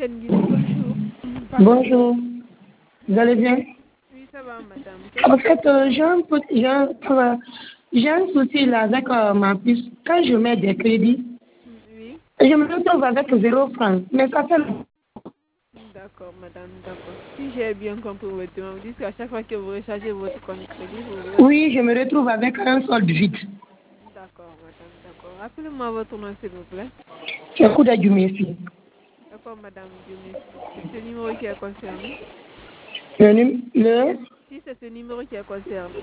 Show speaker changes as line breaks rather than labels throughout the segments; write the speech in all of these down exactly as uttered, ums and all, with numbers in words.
Guinée, bonjour. Pardon.
Bonjour, vous allez bien?
Oui, ça va, madame. Qu'est-ce
En
que
fait,
je peux
euh,
faire?
j'ai un, peu- j'ai un, euh, j'ai un souci là avec euh, ma puce. Quand je mets des crédits,
Oui,
je me retrouve avec zéro franc. Mais ça fait...
d'accord, madame, d'accord. Si j'ai bien compris votre demande, vous dites qu'à chaque fois que vous rechargez votre compte crédit, vous vous retrouvez...
Oui, je me retrouve avec un solde vide.
D'accord, madame, d'accord. Rappelez-moi votre nom, s'il vous plaît.
C'est coup du Messi.
D'accord, madame Dieu merci. C'est ce numéro qui est concerné?
Le, num- le...
Si c'est ce numéro qui est concerné.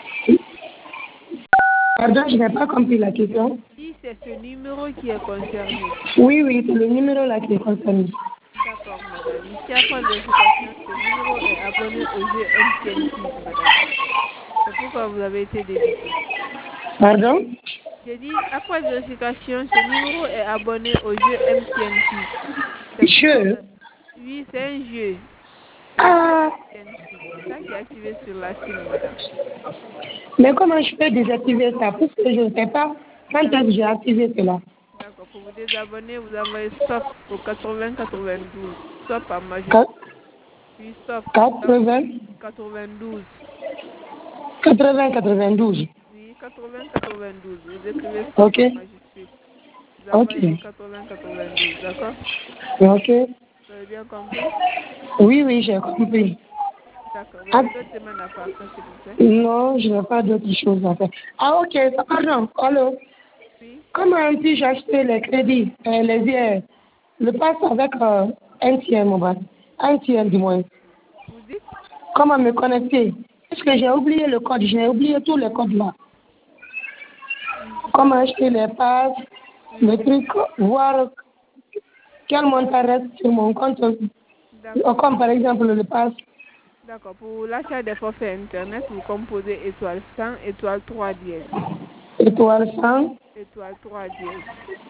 Pardon, je n'ai pas compris la question.
Si c'est ce numéro qui est concerné.
Oui, oui, c'est le numéro là qui est concerné.
D'accord, madame. Ici, après vérification, ce numéro est abonné au jeu M T N Quiz, madame. C'est pourquoi vous avez été débité.
Pardon?
J'ai dit, après vérification, ce numéro est abonné au jeu M T N Quiz. C'est pourquoi vous
Je...
avez... Oui, c'est un jeu. Le jeu
Ah,
M T N Quiz. C'est ça qui est activé sur la SIM, madame.
mais comment je peux désactiver ça? Parce que je ne sais pas quand est-ce que j'ai activé cela.
D'accord. Pour vous désabonner, vous envoyez stop au quatre-vingts quatre-vingt-douze. Stop en majuscule.
Qua-
Puis stop.
quatre-vingts,
quatre-vingt-douze.
quatre-vingts, quatre-vingt-douze.
Oui, quatre-vingts quatre-vingt-douze. Vous écrivez stop
Ok,
en majuscule. Vous
ok,
envoyez au quatre-vingts quatre-vingt-douze. D'accord?
ok.
Vous avez bien compris?
Oui, oui, j'ai compris.
D'accord. Vous
Ah,
avez d'autres demandes à part ça, s'il vous plaît?
non, je n'ai pas d'autres choses à faire. Ah, ok, pardon, allô.
Oui.
Comment puis-je acheter les crédits, euh, les billets, le passe avec euh, un tiers mobile, un tiers du moins?
Vous dites?
Comment me connecter? Parce que j'ai oublié le code, j'ai oublié tous les codes là.
Vous
Comment
savez?
acheter les passes, le
Oui.
truc, voir quel montant reste sur mon compte, euh,
D'accord.
comme par exemple le pass,
D'accord. Pour l'achat des forfaits Internet, vous composez étoile cent, étoile trois dièse.
étoile cent,
Étoile trois dièse.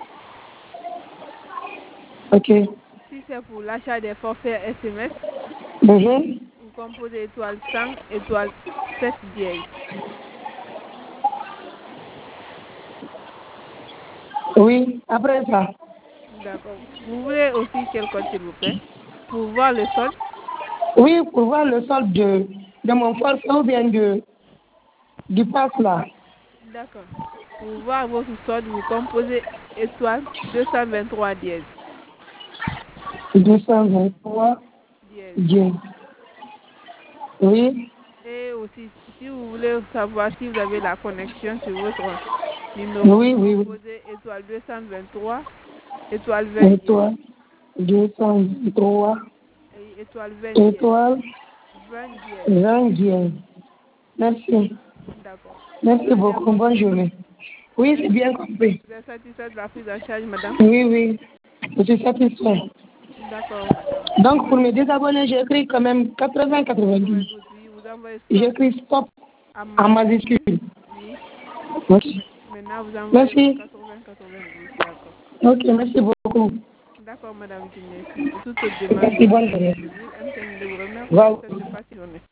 ok.
Si c'est pour l'achat des forfaits S M S,
Mhm.
vous composez étoile cent, étoile sept dièse.
Oui, après ça.
D'accord. Vous voulez aussi quel code, s'il vous plaît? Pour voir le solde?
Oui, pour voir le solde de, de mon forfait ou bien de, du pass là.
D'accord. Pour voir votre solde, vous composez étoile deux cent vingt-trois dièse.
deux cent vingt-trois,
Dièse.
Dieu. Oui,
Et aussi, si vous voulez savoir si vous avez la connexion sur votre numéro,
oui,
vous
oui, oui.
composez étoile deux cent vingt-trois, étoile vingt dièse.
Étoile, deux cent vingt-trois,
Et étoile vingt dièse.
étoile,
vingt dièse.
vingt Dieu. Merci.
D'accord. Vous
Merci
avez bien
beaucoup. Bonne
compris?
journée.
Vous
Oui,
êtes,
c'est bien compris.
vous êtes satisfait de la prise en charge, madame?
Oui, oui. Je suis satisfait.
D'accord, madame.
Donc,
Vous-
pour me désabonner, j'écris quand même quatre-vingts quatre-vingt-douze.
quatre-vingt-douze, oui. Vous envoyez stop
J'écris stop
en
en
majuscule.
majuscule.
Oui.
Ok.
Ma- Maintenant, vous envoyez au
Merci.
quatre-vingts quatre-vingt-douze. D'accord.
Ok, merci beaucoup.
D'accord, madame, je merci. Pour toute autre demande,
Merci,
nous
bonne
sommes
journée.
disponibles. M T N de vous remercie. Je vous
Wow.
souhaite une facile journée.